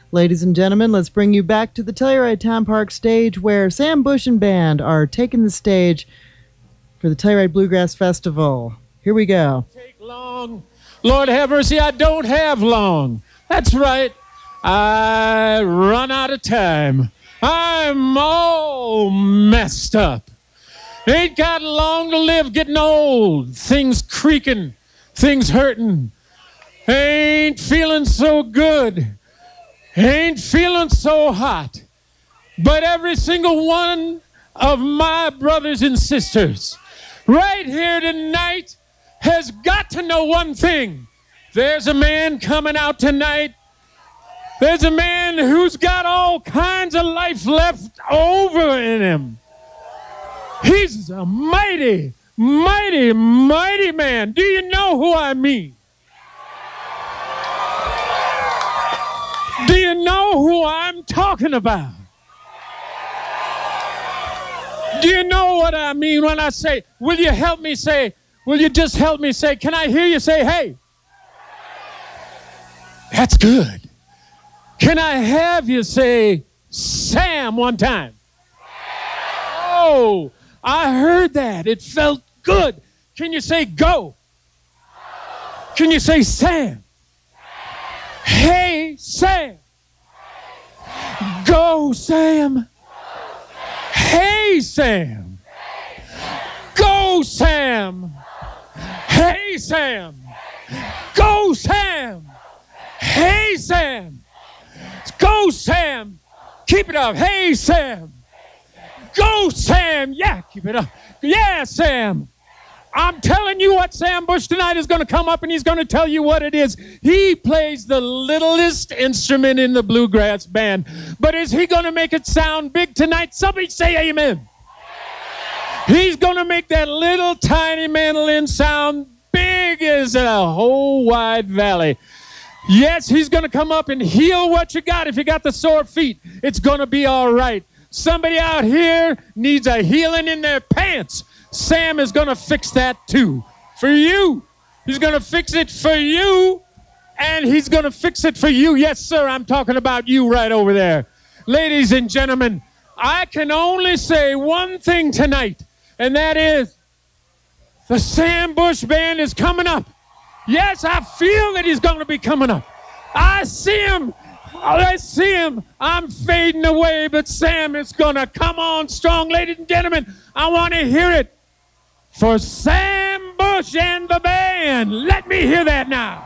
Ladies and gentlemen, let's bring you back to the Telluride Town Park stage where Sam Bush and band are taking the stage for the Telluride Bluegrass Festival. Here we go. Take long. Lord have mercy, I don't have long. That's right. I run out of time. I'm all messed up. Ain't got long to live, getting old. Things creaking, things hurting. Ain't feeling so good. Ain't feeling so hot. But every single one of my brothers and sisters right here tonight has got to know one thing. There's a man coming out tonight. There's a man who's got all kinds of life left over in him. He's a mighty, mighty, mighty man. Do you know who I mean? Do you know who I'm talking about? Do you know what I mean when I say, will you help me say, will you just help me say, can I hear you say, hey? That's good. Can I have you say, Sam, one time? Oh, I heard that. It felt good. Can you say, go? Can you say, Sam? Hey, Sam. Go, Sam. Hey, Sam. Go, Sam. Hey, Sam. Go, Sam. Hey, Sam. Go, Sam. Keep it up. Hey, Sam. Go, Sam. Yeah, keep it up. Yeah, Sam. I'm telling you what, Sam Bush tonight is going to come up and he's going to tell you what it is. He plays the littlest instrument in the bluegrass band. But is he going to make it sound big tonight? Somebody say amen. He's going to make that little tiny mandolin sound big as a whole wide valley. Yes, he's going to come up and heal what you got. If you got the sore feet, it's going to be all right. Somebody out here needs a healing in their pants. Sam is going to fix that too. For you. He's going to fix it for you. And he's going to fix it for you. Yes, sir, I'm talking about you right over there. Ladies and gentlemen, I can only say one thing tonight, and that is the Sam Bush Band is coming up. Yes, I feel that he's going to be coming up. I see him. I see him. I'm fading away, but Sam is going to come on strong. Ladies and gentlemen, I want to hear it for Sam Bush and the band. Let me hear that now.